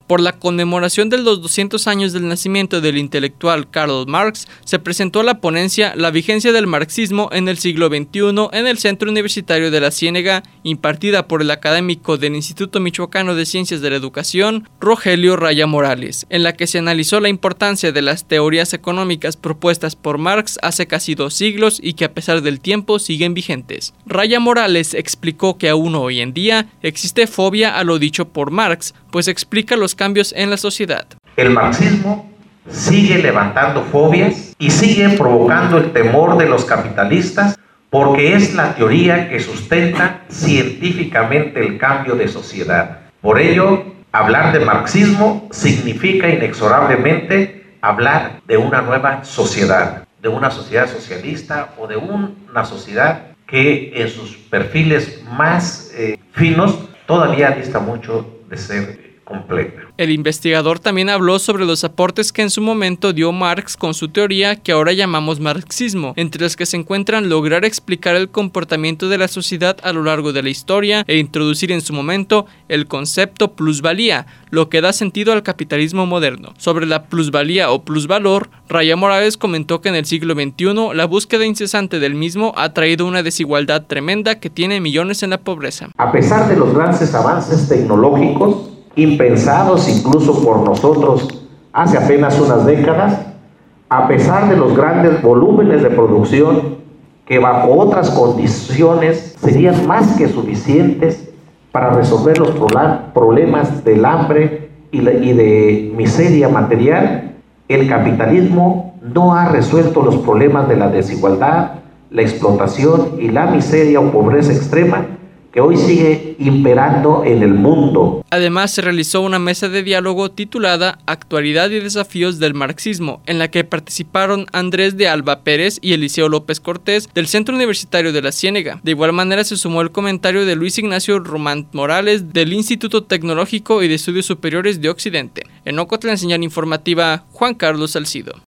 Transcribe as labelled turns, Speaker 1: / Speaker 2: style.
Speaker 1: Por la conmemoración de los 200 años del nacimiento del intelectual Karl Marx, se presentó la ponencia La vigencia del marxismo en el siglo XXI en el Centro Universitario de la Ciénega, impartida por el académico del Instituto Michoacano de Ciencias de la Educación, Rogelio Raya Morales, en la que se analizó la importancia de las teorías económicas propuestas por Marx hace casi 2 siglos y que a pesar del tiempo siguen vigentes. Raya Morales explicó que aún hoy en día existe fobia a lo dicho por Marx, pues explica los cambios en la sociedad.
Speaker 2: El marxismo sigue levantando fobias y sigue provocando el temor de los capitalistas porque es la teoría que sustenta científicamente el cambio de sociedad. Por ello, hablar de marxismo significa inexorablemente hablar de una nueva sociedad, de una sociedad socialista o de una sociedad que en sus perfiles más finos todavía dista mucho de ser completa.
Speaker 1: El investigador también habló sobre los aportes que en su momento dio Marx con su teoría que ahora llamamos marxismo, entre los que se encuentran lograr explicar el comportamiento de la sociedad a lo largo de la historia e introducir en su momento el concepto plusvalía, lo que da sentido al capitalismo moderno. Sobre la plusvalía o plusvalor, Raya Morales comentó que en el siglo XXI la búsqueda incesante del mismo ha traído una desigualdad tremenda que tiene millones en la pobreza.
Speaker 2: A pesar de los grandes avances tecnológicos, impensados incluso por nosotros hace apenas unas décadas, a pesar de los grandes volúmenes de producción que bajo otras condiciones serían más que suficientes para resolver los problemas del hambre y de miseria material, el capitalismo no ha resuelto los problemas de la desigualdad, la explotación y la miseria o pobreza extrema que hoy sigue imperando en el mundo.
Speaker 1: Además, se realizó una mesa de diálogo titulada Actualidad y desafíos del marxismo, en la que participaron Andrés de Alba Pérez y Eliseo López Cortés del Centro Universitario de la Ciénega. De igual manera se sumó el comentario de Luis Ignacio Román Morales del Instituto Tecnológico y de Estudios Superiores de Occidente. En Ocotlán, señal informativa, Juan Carlos Salcido.